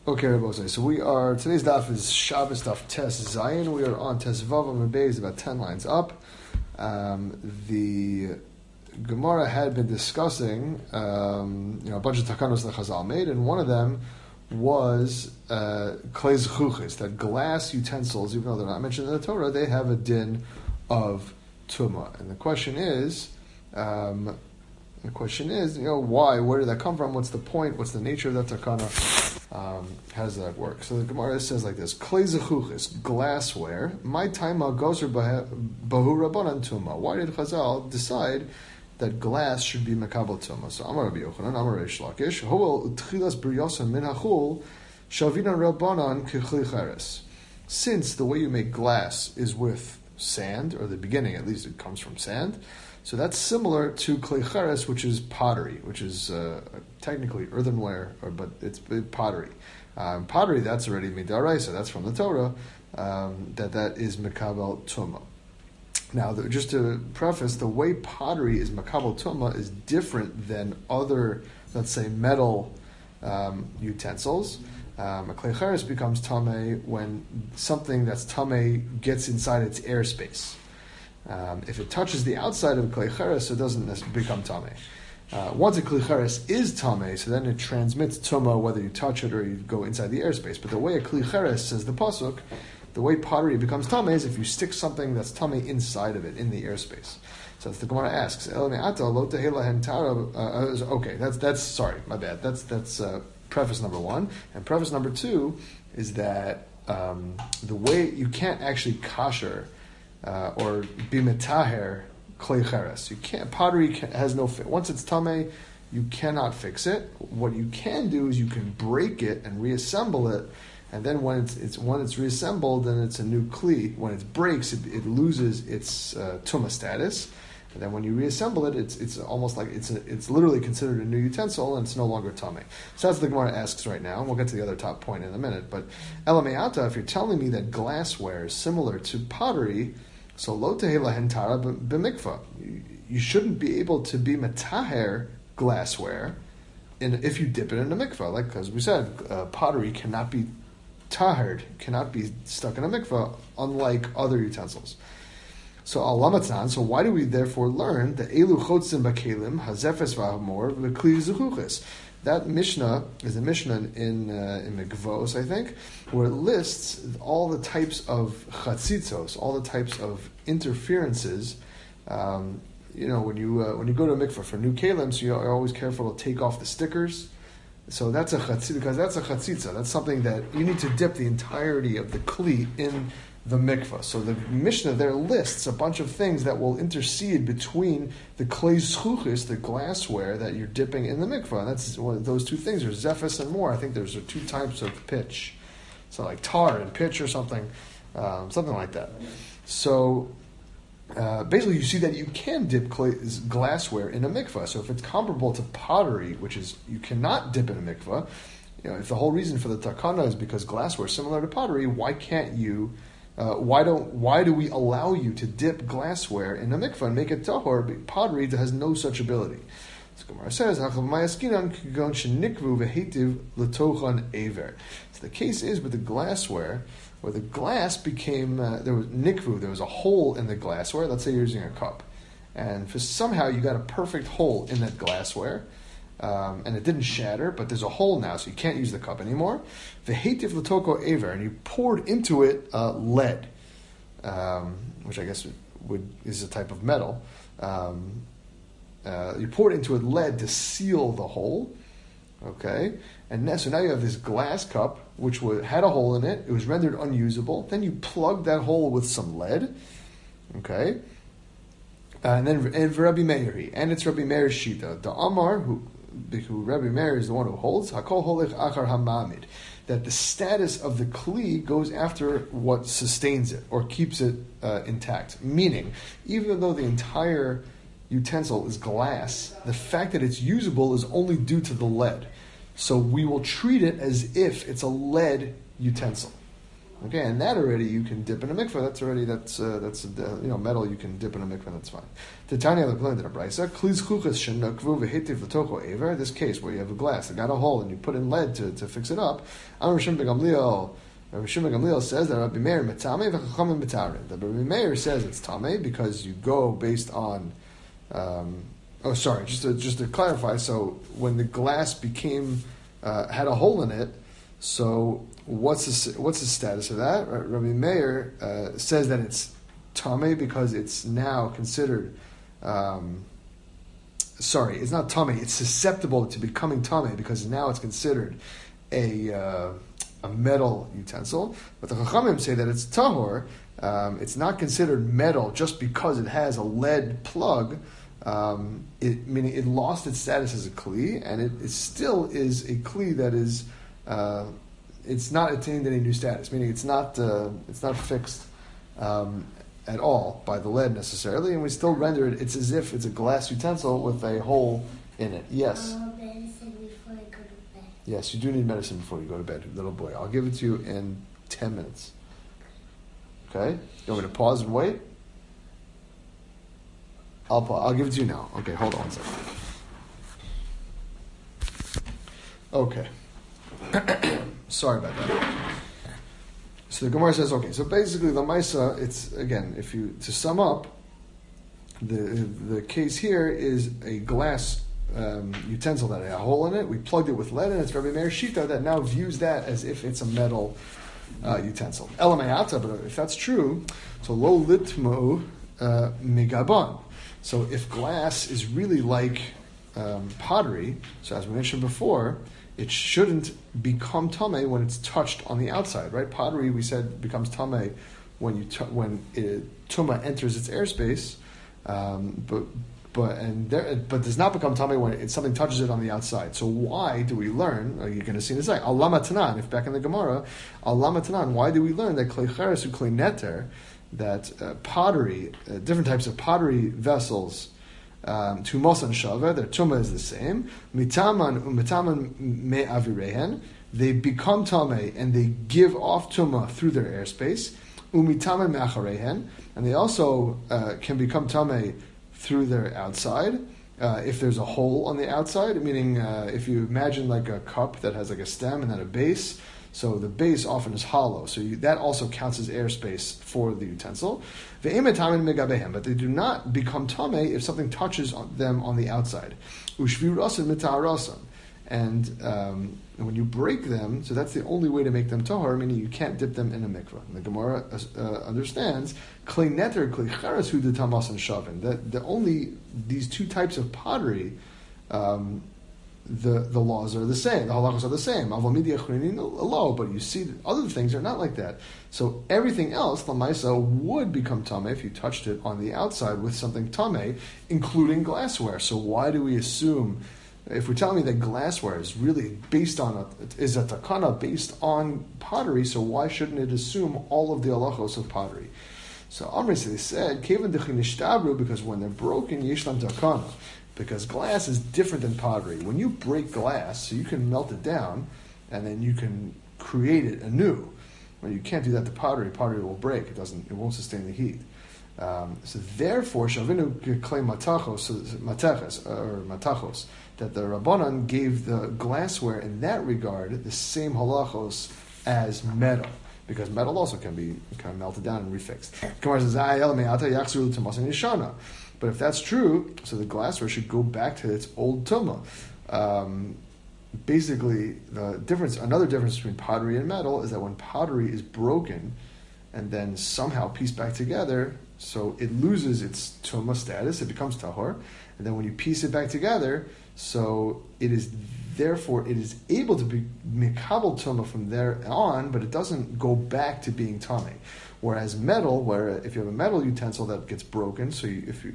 Okay, Rabbi. So today's daf is Shabbos daf Tes Zayin. We are on Tes Vav Amud Beis, about 10 lines up. The Gemara had been discussing, a bunch of takanos that Chazal made, and one of them was klei zechuchis, that glass utensils, even though they're not mentioned in the Torah, they have a din of tumah. And the question is, why? Where did that come from? What's the point? What's the nature of that takana? How does that work? So the Gemara says like this: Klei zechuchis, glassware. My taima gozer bahu rabbanan tuma. Why did Chazal decide that glass should be mekabel tuma? So Amar Rabbi Yochanan, Amar Reish Lakish, Hoel utchilas briyasa min hachul shavina rabbanan kechli cheres. Since the way you make glass is with sand, or the beginning at least, it comes from sand. So that's similar to klei cheres, which is pottery, which is technically earthenware, but it's pottery. Pottery, that's already midaraisa, that's from the Torah, that is mekabel tumah. Now, just to preface, the way pottery is mekabel tumah is different than other, let's say, metal utensils. A klei cheres becomes tameh when something that's tameh gets inside its airspace. If it touches the outside of a klei cheres, it doesn't become tameh. Once a klei cheres is tameh, so then it transmits tumah whether you touch it or you go inside the airspace. But the way a klei cheres, says the pasuk, the way pottery becomes tameh is if you stick something that's tameh inside of it, in the airspace. So the Gemara asks, okay, that's sorry, my bad. That's preface number one. And preface number two is that the way you can't actually kasher or be metaher klei cheres. You can't. Pottery has no. Once it's tameh, you cannot fix it. What you can do is you can break it and reassemble it, and then when it's reassembled, then it's a new kli. When it breaks, it loses its tumah status, and then when you reassemble it, it's almost like it's literally considered a new utensil, and it's no longer tameh. So that's what the Gemara asks right now, and we'll get to the other top point in a minute. But elameata, if you're telling me that glassware is similar to pottery, so lo tehela hentara b'mikvah. You shouldn't be able to be metaher glassware if you dip it in a mikvah. Like, because we said, pottery cannot be tahered, cannot be stuck in a mikvah, unlike other utensils. So alamatan. So why do we therefore learn that elu chotzim bakelim hazefes v'hamor v'kli zechuchis? That Mishnah is a Mishnah in Mikvos, I think, where it lists all the types of chatzitzos, all the types of interferences. When you go to a mikvah for new kalim, so you're always careful to take off the stickers. So that's a chatzitza, because that's a chatzitza. That's something that you need to dip the entirety of the kli in the mikvah. So the Mishnah there lists a bunch of things that will intercede between the klei zechuchis, the glassware that you're dipping in the mikvah. And that's one of those two things. There's zephus and more. I think there's two types of pitch. So like tar and pitch or something like that. So basically you see that you can dip glassware in a mikvah. So if it's comparable to pottery, which is you cannot dip in a mikvah, if the whole reason for the takana is because glassware is similar to pottery, why can't you? Why do we allow you to dip glassware in a mikvah and make it tahor? Pottery has no such ability. So Gemara says, so the case is with the glassware, where the glass became there was nikvu, there was a hole in the glassware. Let's say you're using a cup, and somehow you got a perfect hole in that glassware. And it didn't shatter, but there's a hole now, so you can't use the cup anymore. V'hetiv l'toko aver, and you poured into it lead, which I guess is a type of metal. You poured into it lead to seal the hole. Okay, and so now you have this glass cup which had a hole in it. It was rendered unusable. Then you plug that hole with some lead. Okay. And Rabbi Meir, and it's Rabbi Meir's shita. The Amar, who Rabbi Meir is the one who holds, Hakol holech achar hamamid, that the status of the kli goes after what sustains it or keeps it intact. Meaning, even though the entire utensil is glass, the fact that it's usable is only due to the lead. So we will treat it as if it's a lead utensil. Okay, and that already you can dip in a mikveh. Metal you can dip in a mikveh. That's fine. Titania learned in a brisa. Klis chuchas shenakvu v'hitiv l'tocho aver. This case where you have a glass that got a hole and you put in lead to fix it up. Amar Rishon ben Gamliel says that Rabbi Meir metame v'chachamim metarin. That Rabbi Meir says it's tame because you go based on. Just to clarify. So when the glass became had a hole in it, so what's the status of that? Rabbi Meir says that it's tame because it's now considered. It's not tame. It's susceptible to becoming tame because now it's considered a metal utensil. But the Chachamim say that it's tahor. It's not considered metal just because it has a lead plug. Meaning it lost its status as a kli, and it still is a kli that is. It's not attained any new status, meaning it's not fixed at all by the lead necessarily, and we still render it. It's as if it's a glass utensil with a hole in it. Yes. Medicine before I go to bed. Yes, you do need medicine before you go to bed, little boy. I'll give it to you in 10 minutes. Okay? You want me to pause and wait? I'll give it to you now. Okay, hold on one second. Okay. Sorry about that. So the Gemara says, okay, so basically the Maisa, it's, again, to sum up, the case here is a glass utensil that had a hole in it. We plugged it with lead, and it's Rabbi Meir Shita that now views that as if it's a metal utensil. Elamayata, but if that's true, so lo litmo migaban. So if glass is really like pottery, so as we mentioned before, it shouldn't become tameh when it's touched on the outside, right? Pottery, we said, becomes tameh when tuma enters its airspace, but does not become tameh when something touches it on the outside. So why do we learn? You're going to see in a second. Al Tanan, if back in the Gemara, Al Tanan, why do we learn that klei cheres u klei neter, that pottery, different types of pottery vessels, tumos and shava, their tuma is the same. Mitaman me avirehen, they become tameh and they give off tuma through their airspace. Umitaman me'acharehen, and they also can become tameh through their outside. If there's a hole on the outside, meaning if you imagine like a cup that has like a stem and then a base, so the base often is hollow, so that also counts as airspace for the utensil. But they do not become tameh if something touches them on the outside. And when you break them, so that's the only way to make them tahor, meaning you can't dip them in a mikvah. And the Gemara understands klei neter, klei cheres hu de tamas and shavin. That only these two types of pottery. The laws are the same, the halachos are the same. But you see that other things are not like that. So everything else, lamaisa, would become tameh if you touched it on the outside with something tameh, including glassware. So why do we assume, if we're telling me that glassware is really based on is a takana based on pottery, so why shouldn't it assume all of the halachos of pottery? So Amri said, because when they're broken, yeshlam takana. Because glass is different than pottery. When you break glass, so you can melt it down, and then you can create it anew. When you can't do that to pottery, pottery will break. It won't sustain the heat. So therefore, Shavinu claim matachos, that the Rabbanan gave the glassware in that regard the same halachos as metal. Because metal also can be kind of melted down and refixed. But if that's true, so the glassware should go back to its old tumah. Basically, another difference between pottery and metal is that when pottery is broken and then somehow pieced back together, so it loses its tumah status, it becomes tahor, and then when you piece it back together, so it is able to be mikabel tumah from there on, but it doesn't go back to being tameh. Whereas metal, where if you have a metal utensil that gets broken, so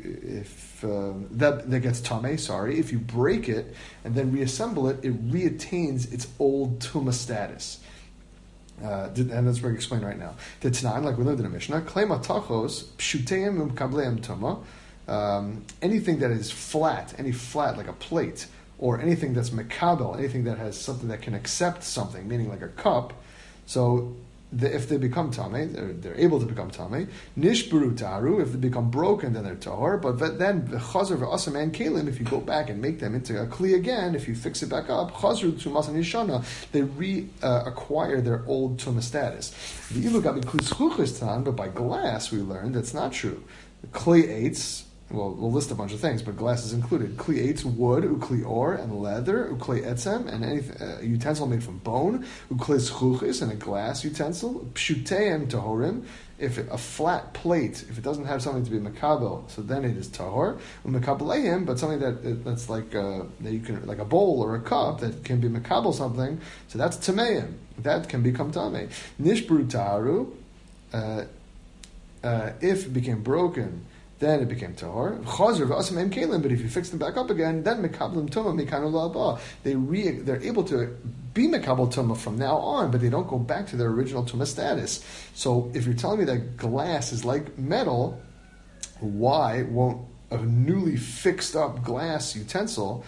that gets tameh, if you break it and then reassemble it, it reattains its old tumah status. And that's what I explain right now. The Tanan, like we learned in the Mishnah, claim atachos pshuteim umkableim tumah. Anything that is flat, like a plate, or anything that's mekabel, anything that has something that can accept something, meaning like a cup. So if they become tame, they're able to become tame. Nishburu taru, if they become broken, then they're tahor. But then chazer v'asam and kalim, if you go back and make them into a kli again, if you fix it back up, chazer tumas and yishana, they reacquire their old tumah status. The ilu gabi kli zchuchas tan, but by glass we learned that's not true. Kli eitz. Well, we'll list a bunch of things, but glass is included. Kli eitz, wood, ukli or, and leather, ukli etzem, and any utensil made from bone, ukli zchuchis, and a glass utensil, pshuteim tahorim, if a flat plate, if it doesn't have something to be makabel, so then it is tahor. Makabeleim, but something that's like that you can, like a bowl or a cup that can be makabel something, so that's tameim. That can become tamei. Nishbru taru, if it became broken, then it became tahor. Chazer v'asam em kalim, but if you fix them back up again, then mekablim tumah mikanu la'aba. They're able to be mekabel tumah from now on, but they don't go back to their original tumah status. So if you're telling me that glass is like metal, why won't a newly fixed up glass utensil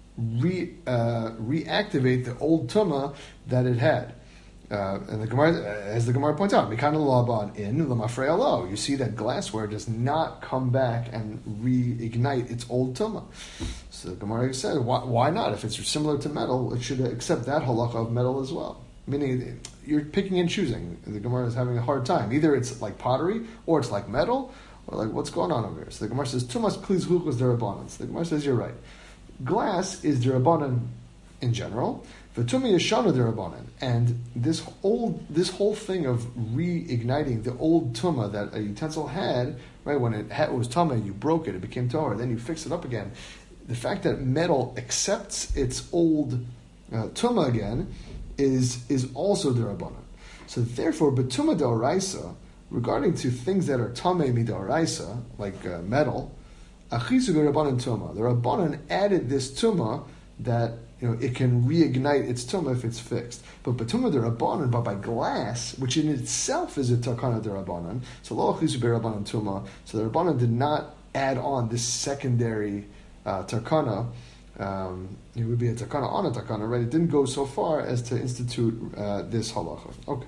reactivate the old tumah that it had? And the Gemara, as the Gemara points out, Mikana Laban in Lamafrei Alo, you see that glassware does not come back and reignite its old tumah. So the Gemara said, why not? If it's similar to metal, it should accept that halacha of metal as well. Meaning, you're picking and choosing. The Gemara is having a hard time. Either it's like pottery, or it's like metal, or like what's going on over here. So the Gemara says, Tumas Kliz Huchas Derabanan. So the Gemara says, you're right. Glass is Derabanan in general. V'tumi yeshana derabanan, and this whole thing of reigniting the old tumah that a utensil had, right, when it was tumah, you broke it became tahor, then you fix it up again. The fact that metal accepts its old tumah again is also derabanan. So therefore, betuma d'oraisa, regarding to things that are tameh midoraisa, like metal, achisu derabanan tumah. The Rabbanan added this tumah that it can reignite its tumah if it's fixed. But tumah derabanan, but by glass, which in itself is a takana derabanan, so lo achisu berabanan tumah. So the Rabbanan did not add on this secondary takana. It would be a takana on a takana, right? It didn't go so far as to institute this halacha. Okay.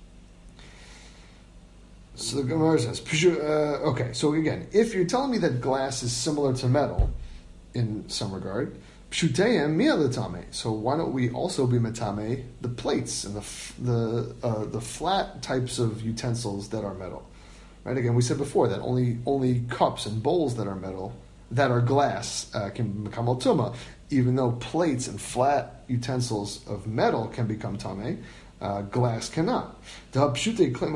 So the Gemara says, okay. So again, if you're telling me that glass is similar to metal in some regard, pshuteim mi'alatame. So why don't we also be matame the plates and the flat types of utensils that are metal? Right. Again, we said before that only cups and bowls that are metal, that are glass, can become al-tumah, even though plates and flat utensils of metal can become tameh, glass cannot. Because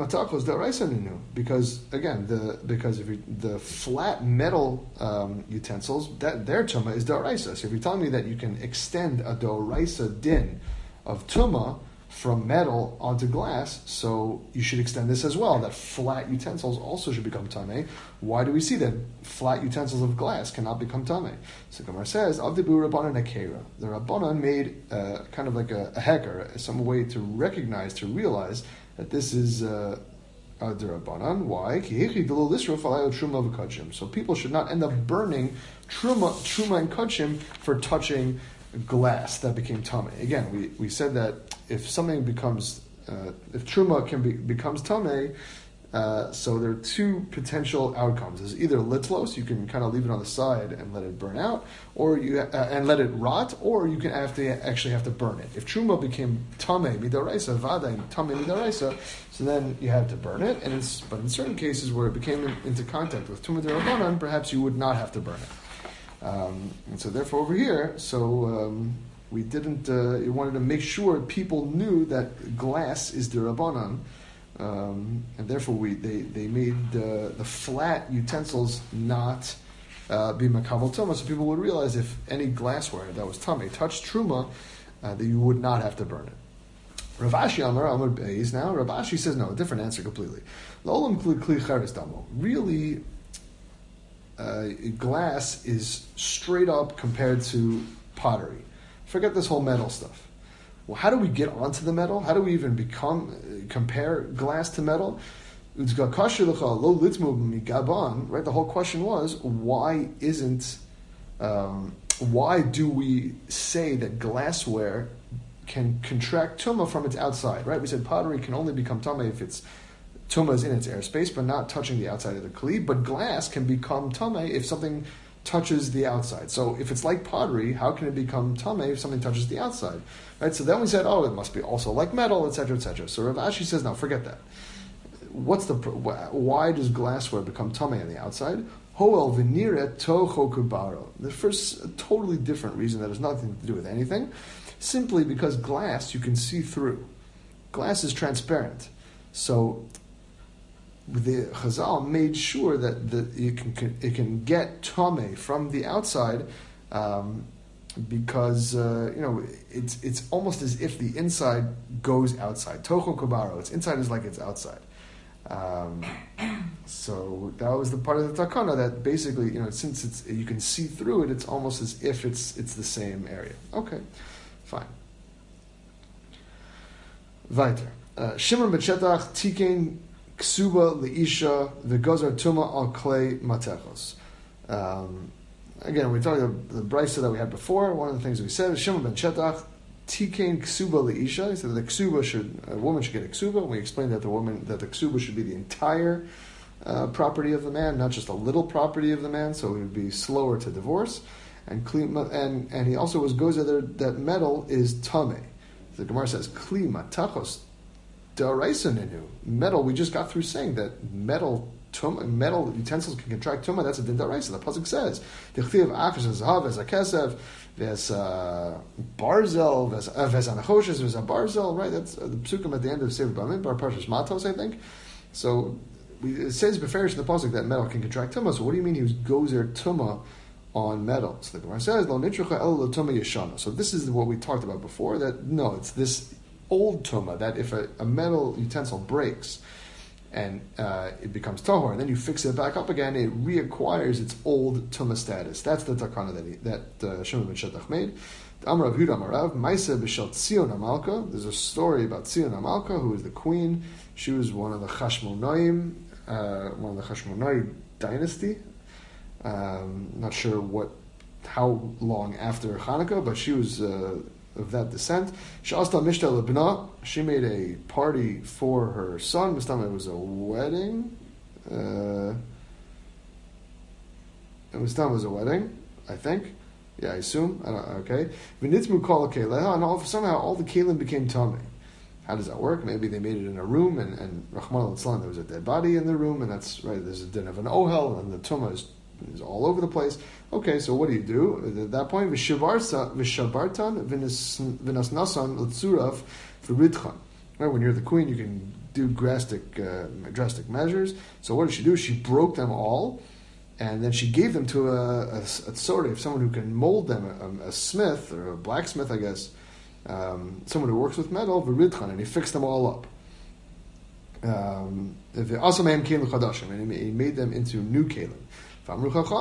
again, the flat metal utensils, that their tumah is da'araisa. So if you're telling me that you can extend a da'araisa din of tumah from metal onto glass, so you should extend this as well, that flat utensils also should become tameh. Why do we see that flat utensils of glass cannot become tameh? So Gemara says, Avdibu Rabbanan Akera. The Rabbanan made kind of like a heker, some way to recognize, to realize that this is the Rabbanan. Why? So people should not end up burning truma and kachim for touching glass that became tameh. Again, we said that if something becomes, if truma becomes tameh, so there are two potential outcomes. There's either litlos, you can kind of leave it on the side and let it burn out, or and let it rot, or you can actually have to burn it. If truma became tameh midaraisa, vada tameh midaraisa, so then you had to burn it. But in certain cases where it became into contact with truma derabanan, perhaps you would not have to burn it. And so therefore over here, we didn't, you wanted to make sure people knew that glass is derabanan, and therefore they made the flat utensils not be makabel tumah, so people would realize if any glassware that was tameh touched truma, that you would not have to burn it. Rav Ashi Amar Beis. Now Rav Ashi says no, a different answer completely. L'olam kli cheres damo. Really, glass is straight up compared to pottery. Forget this whole metal stuff. Well, how do we get onto the metal? How do we even compare glass to metal? Right? The whole question was, why do we say that glassware can contract tumah from its outside, right? We said pottery can only become tumah if it's tumah is in its airspace, but not touching the outside of the kli. But glass can become tumah if something touches the outside. So if it's like pottery, how can it become tameh if something touches the outside? Right? So then we said, it must be also like metal, etc., etc. So Rav Ashi says, no, forget that. Why does glassware become tameh on the outside? Hoel v'nire toho kubaro. The first, a totally different reason that has nothing to do with anything, simply because glass you can see through. Glass is transparent. So the Chazal made sure that it can get tameh from the outside, because it's almost as if the inside goes outside. Toho kubaro. Its inside is like its outside. So that was the part of the takana that basically, since you can see through it, it's almost as if it's the same area. Okay, fine. Weiter. Shimon b'shetach tikein ksuba leisha v'gozar tuma al klei matechos. Again, we talked about the brisa that we had before. One of the things we said is Shimon ben Shetach tikein ksuba leisha. He said that a woman should get a ksuba. And we explained that the ksuba should be the entire property of the man, not just a little property of the man. So it would be slower to divorce. And he also was gozer there that metal is tameh. The Gemara says kli matachos da'araisa ninu. Metal. We just got through saying that metal utensils can contract tumah. That's a din da'araisa. The pasuk says tichtiv achas zahav as a kesef there's barzel there's anachoshes there's a barzel. Right. That's the psukim at the end of Sefer Bamidbar Parshas Matos, I think. So it says beferish in the pasuk that metal can contract tumah. So what do you mean he was gozer tumah on metal? So the Gemara says, "Lo nitrucha el lo tumah yeshana." So this is what we talked about before. That no, it's this old tumah that if a metal utensil breaks and it becomes tahor, and then you fix it back up again, it reacquires its old tumah status. That's the takana that Shimon ben Shetach made. Amar Rav Huda Amar Rav Maisa b'shel Tzion HaMalka. There's a story about Tzion HaMalka, who was the queen. She was one of the Chashmonaim, dynasty. Not sure how long after Hanukkah, but she was of that descent. Sh'asta mishta lebna. She made a party for her son. This time it was a wedding. I think. Yeah, I assume. Okay. V'nitzmu kol keleha, and somehow all the kelim became tamei. How does that work? Maybe they made it in a room, and Rahman al-Islam, there was a dead body in the room, and that's right. There's a din of an ohel, and the tumah is all over the place. Okay, so what do you do at that point? V'shabartan v'nasnasan l'tzuraf v'ridchan. Right, when you're the queen, you can do drastic measures. So what did she do? She broke them all, and then she gave them to a tzoreh, someone who can mold them, a smith or a blacksmith, I guess, someone who works with metal, v'ridchan, and he fixed them all up. And he made them into new kelim. The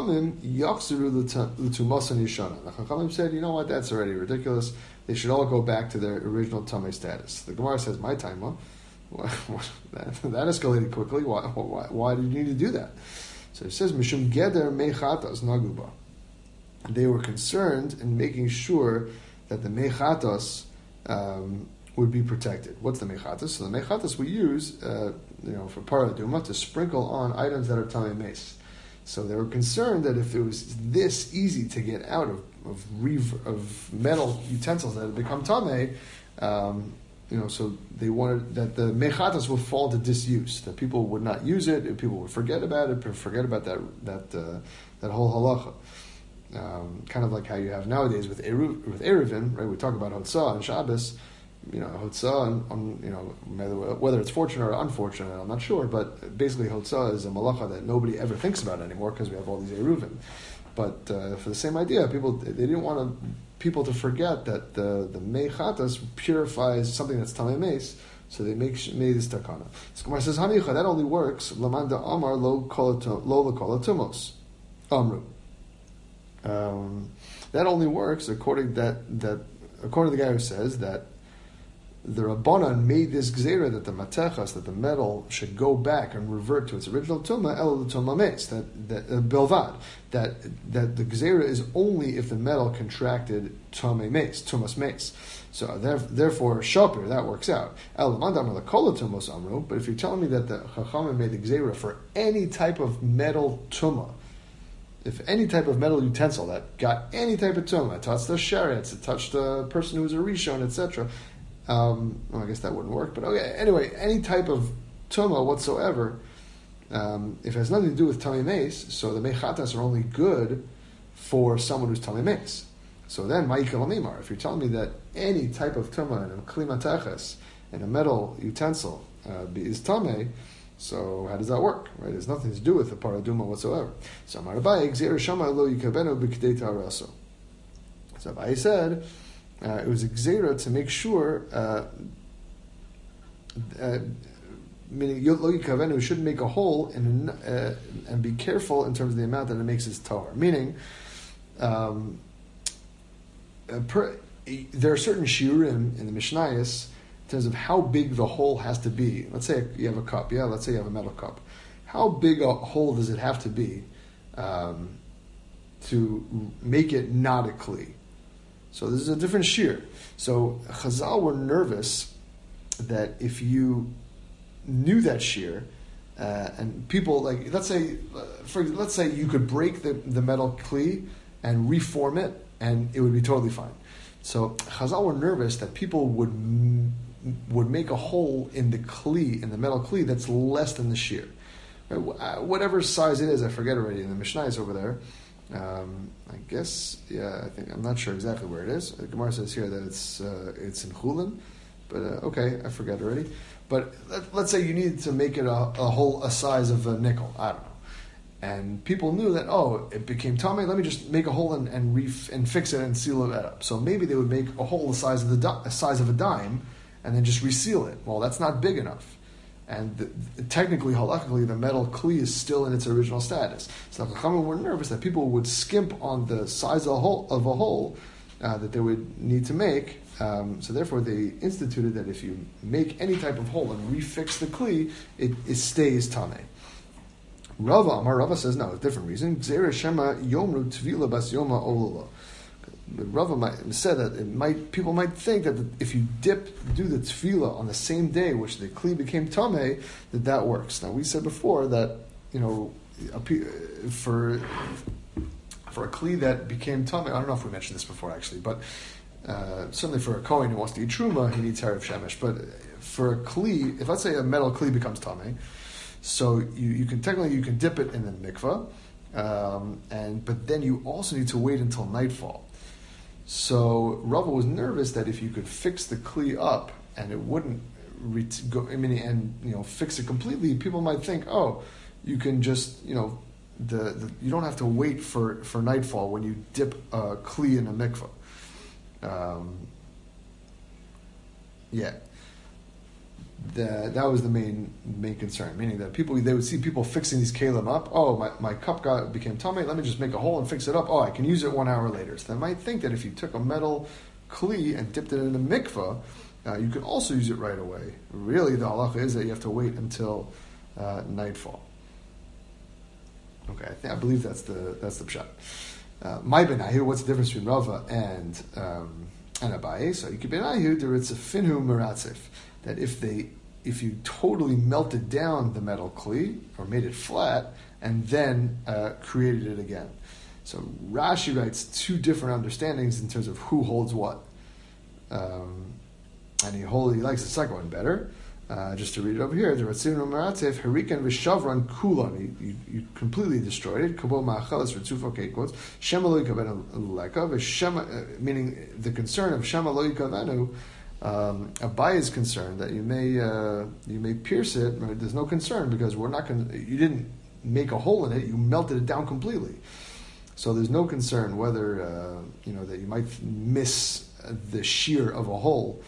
Chachamim said, you know what, that's already ridiculous. They should all go back to their original tamei status. The Gemara says, my time, that escalated quickly. Why did you need to do that? So it says, Mishum Geder Mechatas Naguba. They were concerned in making sure that the Mechatas would be protected. What's the Mechatas? So the Mechatas we use for Paraduma to sprinkle on items that are tamei meis. So they were concerned that if it was this easy to get out of metal utensils that had become tamei, so they wanted that the mechatas would fall to disuse, that people would not use it, people would forget about it, forget about that whole halacha. Kind of like how you have nowadays with eruvin, right? We talk about hotzah and Shabbos. Hotzah, whether it's fortunate or unfortunate, I'm not sure, but basically Hotzah is a malacha that nobody ever thinks about anymore because we have all these eruvin. But for the same idea, they didn't want people to forget that the mechatas purifies something that's tamei meis, so they made this takana. So Gemara says, Hamicha, that only works, lamanda amar lo kolatumos, amru. That only works according to the guy who says that the Rabbanan made this gzeira that the matechas, that the metal should go back and revert to its original tumah, el tumah meis, that belvad, that the gzeira is only if the metal contracted tumas meis. So therefore, shapir, that works out. El mandam la kol tumos amru. But if you're telling me that the chachamim made the gzeira for any type of metal tumah, if any type of metal utensil that got any type of tumah, it touched the sherets, it touched the person who was a rishon, etc. Well, I guess that wouldn't work, but okay. Anyway, any type of tumah whatsoever, if it has nothing to do with tamei meis, so the mechatas are only good for someone who's tamei meis. So then, ma'ikal amimar. If you're telling me that any type of tumah in a kli matechas, in a metal utensil, is tamei, so how does that work? Right? It has nothing to do with the paraduma whatsoever. So Amar Abaye, gzeira shama lo yikabenu b'kdei ta'araso. So Abaye said, it was a gzeira to make sure, meaning lo yikavenu shouldn't make a hole and be careful in terms of the amount that it makes his tahor. Meaning, there are certain shiurim in the Mishnayos in terms of how big the hole has to be. Let's say you have a cup, let's say you have a metal cup. How big a hole does it have to be to make it not a kli? So this is a different shear. So Chazal were nervous that if you knew that shear, and people let's say you could break the metal kli and reform it, and it would be totally fine. So Chazal were nervous that people would make a hole in the kli, in the metal kli, that's less than the shear. Right? Whatever size it is, I forget already. In the Mishnah is over there. I guess, I'm not sure exactly where it is. The Gemara says here that it's in Chulin, but okay, I forget already. But let's say you needed to make it a size of a nickel. I don't know. And people knew that, it became tamei, let me just make a hole and fix it and seal it up. So maybe they would make a hole the size of a dime and then just reseal it. Well, that's not big enough. And technically, halakhically, the metal kli is still in its original status. So the Chachamim were nervous that people would skimp on the size of a hole that they would need to make. So therefore, they instituted that if you make any type of hole and refix the kli, it stays tamei. Rava says no, a different reason. Gzeira shema yomru tvila bas yoma olula. Rava said that people might think that if you do the tefillah on the same day which the kli became tamei, that works. Now we said before that for a kli that became tamei, I don't know if we mentioned this before actually, but certainly for a kohen who wants to eat truma, he needs harav shemesh. But for a kli, if let's say a metal kli becomes tamei, so you can dip it in the mikvah, but then you also need to wait until nightfall. So Rava was nervous that if you could fix the kli up and it wouldn't fix it completely, people might think, you can just you don't have to wait for nightfall when you dip a kli in a mikvah. That was the main concern, meaning that they would see people fixing these kalim up. My cup became tamei. Let me just make a hole and fix it up. I can use it 1 hour later. So they might think that if you took a metal kli and dipped it in a mikvah, you could also use it right away. Really, the halacha is that you have to wait until nightfall. Okay, I believe that's the pshat. My benayu, what's the difference between Rava and Abaye? So you could benayu there it's a finhu meratzif. That if you totally melted down the metal kli or made it flat and then created it again. So Rashi writes 2 different understandings in terms of who holds what, and he likes the second one better. Just to read it over here, the Ratzinu Maratzef Harikan Vishavran Kulan. You completely destroyed it. Kabo Ma'achalas Ritzufo Keikos Shemaloi Kavenu Leka. Meaning the concern of Shemaloi Kavenu. Abai is concerned that you may pierce it. Right? There's no concern because you didn't make a hole in it. You melted it down completely. So there's no concern whether that you might miss the shear of a hole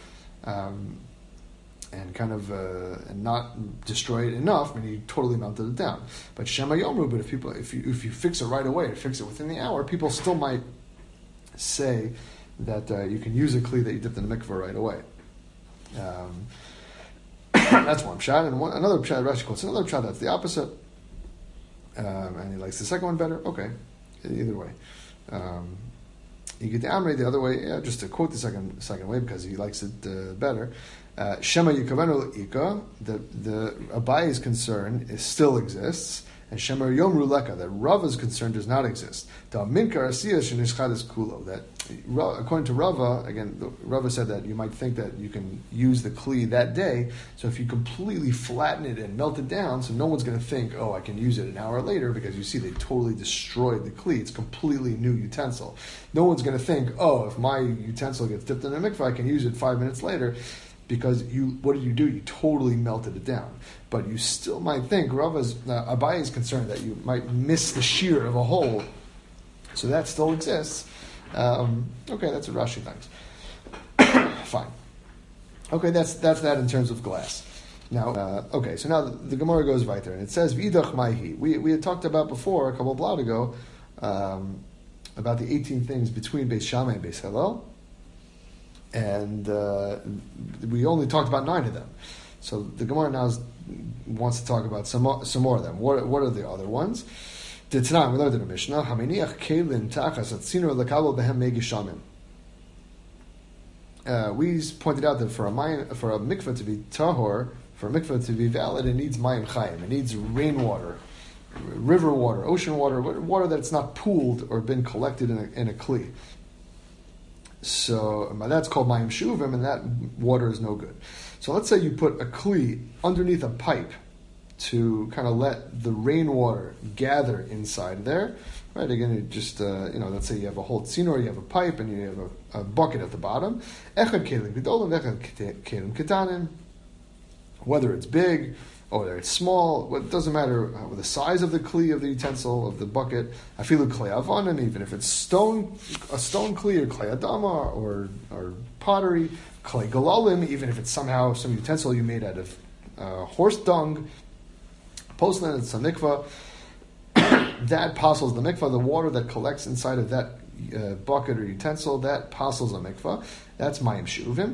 and not destroy it enough. You totally melted it down. But Shema Yomru. But if you fix it right away, fix it within the hour, people still might say that you can use a kli that you dipped in the mikvah right away. That's one pshat, and another pshat Rashi quotes another pshat that's the opposite, and he likes the second one better. Okay, either way. You get the Amri the other way, just to quote the second way because he likes it better. Shema Yikavenu Ika, the Abayi's concern still exists, and Shema Yomru Leka, that Rava's concern does not exist. The Minkar Asiya Shenishchadis Kulo, that according to Rava, again, Rava said that you might think that you can use the Kli that day, so if you completely flatten it and melt it down, so no one's going to think, oh, I can use it an hour later, because you see they totally destroyed the Kli. It's a completely new utensil. No one's going to think, oh, if my utensil gets dipped in a mikvah, I can use it 5 minutes later. Because what did you do? You totally melted it down. But you still might think Rava's Abaye is concerned that you might miss the shear of a hole. So that still exists. Okay, that's what Rashi thinks. Fine. Okay, that's that in terms of glass. Now, so now the Gemara goes right there, and it says V'idach Maihi. We had talked about before a couple of blot ago about the 18 things between Beis Shammai and Beis Hillel. And we only talked about 9 of them. So the Gemara now wants to talk about some more of them. What are the other ones? We learned in the Mishnah, Haminiach Kelin Tachas Atzinur Lekabel Behem Megishamim. We pointed out that for a mikveh to be tahor, for a mikveh to be valid, it needs mayim chayim. It needs rainwater, river water, ocean water that's not pooled or been collected in a kli. So that's called mayim shuvim, and that water is no good. So let's say you put a kli underneath a pipe to kind of let the rainwater gather inside there. Right, again, you just, let's say you have a whole tzino, you have a pipe, and you have a bucket at the bottom. Echad kelim gedolim, echad kelim ketanim. Whether it's big or whether it's small, it doesn't matter the size of the kli, of the utensil, of the bucket. Afilu klei avanim, even if it's a stone kli, or klei adama, or pottery. Klei galalim, even if it's somehow some utensil you made out of horse dung. Poslan, it's a mikvah. That passes the mikvah, the water that collects inside of that bucket or utensil, that passes a mikvah. That's mayim shuvim.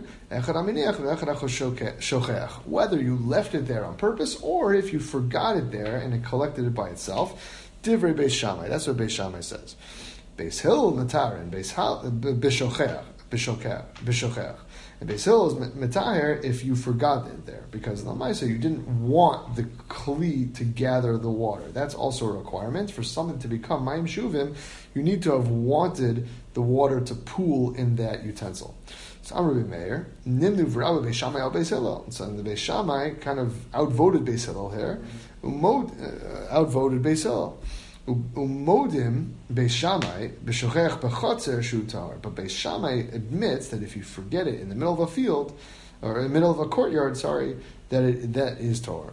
Whether you left it there on purpose or if you forgot it there and it collected it by itself, divrei Beis Shammai. That's what Beis Shammai says. Beis Hillel matar and Beis bishochech. And Beis Hillel is metaher if you forgot it there, because the Lamaisa you didn't want the kli to gather the water. That's also a requirement for something to become mayim shuvim. You need to have wanted the water to pool in that utensil. So Amar Meir nimnu v'rabba Beis Shammai al Beis Hillel. So the Beis Shammai kind of outvoted Beis Hillel here, outvoted Beis Hillel. Umodim Beis Shammai b'shochech b'chotzer shu tahor. But Beis Shammai admits that if you forget it in the middle of a field or in the middle of a courtyard, that is tahor.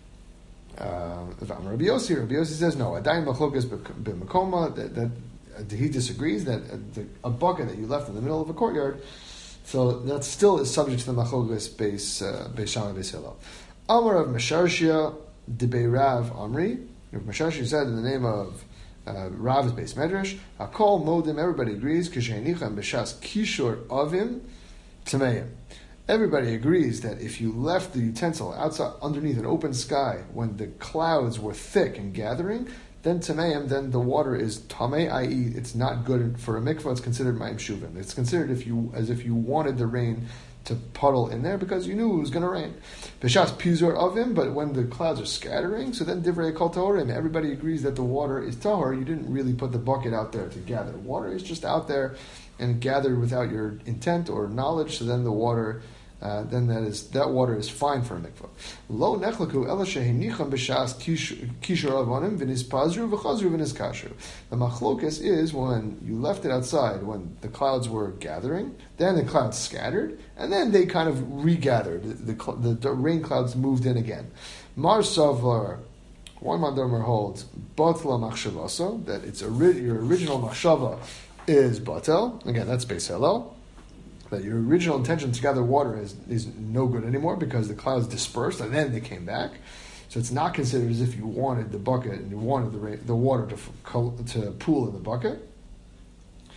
Rabbi Yossi says no. Adayin machlokas b'makoma. That he disagrees that a bucket that you left in the middle of a courtyard, so that still is subject to the machlokas Beis Shammai Beis Hillel. Amar of Mesharshia debei Rav Amri. Mashashi said in the name of Rav's base medrash, Hakol modim. Everybody agrees. Kisheinicham b'shas kishur avim tameim. Everybody agrees that if you left the utensil outside underneath an open sky when the clouds were thick and gathering, then tameim, then the water is tamei, i.e., it's not good for a mikvah. It's considered mayim shuvim. It's considered as if you wanted the rain to puddle in there because you knew it was going to rain. B'shas pizur avim, but when the clouds are scattering, so then divrei kol tahorim. Everybody agrees that the water is tahor. You didn't really put the bucket out there to gather. Water is just out there and gathered without your intent or knowledge. So then the water, that water is fine for a mikvah. Lo nechlaku ela shehinicham b'shas kishur avonim v'nispazru v'chazru v'niskashru. The machlokas is when you left it outside when the clouds were gathering, then the clouds scattered, and then they kind of regathered. The rain clouds moved in again. Mar Savlar, one Mandomer holds batla machshavaso, that your original machshava is batel. Again, that's Beis Hillel. That your original intention to gather water is no good anymore because the clouds dispersed and then they came back. So it's not considered as if you wanted the bucket and you wanted the water to pool in the bucket.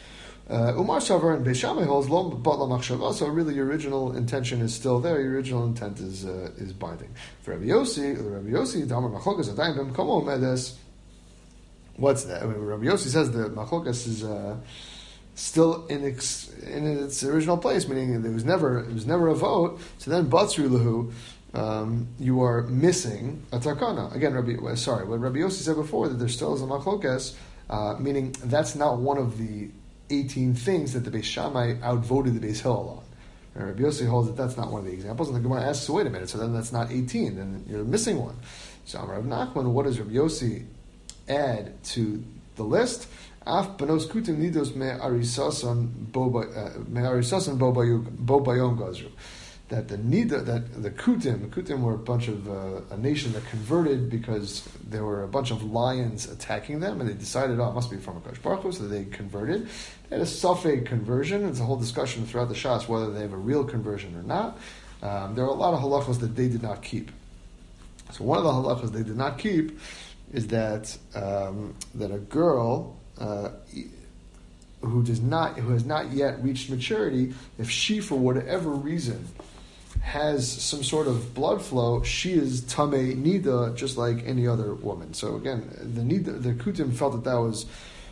Umar Shavar and Beis Shammai holds lo batla machshava. So really, your original intention is still there. Your original intent is binding. For Rabbi Yossi, Damar Machlokas Adayim B'Mkomo Medes. What's that? I mean, Rabbi Yossi says the Machlokas is still in its original place, meaning it was never a vote. So then Batzru Lahu, you are missing a takana. Again, what Rabbi Yossi said before, that there still is a Machlokas, meaning that's not one of the 18 things that the Beis Shammai outvoted the Beis Hillel on. And Rabbi Yossi holds that that's not one of the examples, and the Gemara asks, so wait a minute, so then that's not 18, then you're missing one. So Amar Rav Nachman, what does Rabbi Yossi add to the list? Af banos kutim nidos me arisasan bo bayom gazru. That the Kutim were a bunch of a nation that converted because there were a bunch of lions attacking them, and they decided, it must be from HaKadosh Baruch Hu, so they converted. They had a safek conversion. It's a whole discussion throughout the Shas whether they have a real conversion or not. There are a lot of halachos that they did not keep. So one of the halachos they did not keep is that that a girl who has not yet reached maturity, if she for whatever reason has some sort of blood flow, she is tamei nida just like any other woman. So again, the Kutim felt that was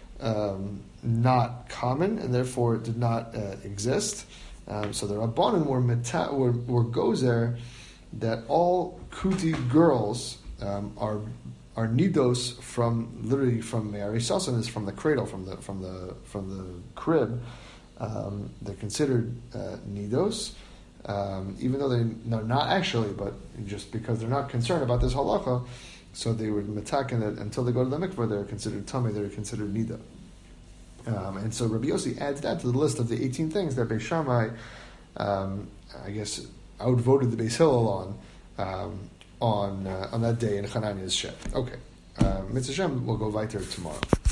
not common and therefore it did not exist. So the Rabbanan were gozer that all Kuti girls are nidos from Me'ari Sasan, is from the cradle, from the crib. They're considered nidos. Even though they're not actually, but just because they're not concerned about this halacha, so they would metakin that until they go to the mikvah, they're considered tamei, they're considered nida. And so Rabbi Yossi adds that to the list of the 18 things that Beis Shammai, I guess, outvoted the Beis Hillel on that day in Hananiah's shed. Okay, Mitzvah Shem will go weiter tomorrow.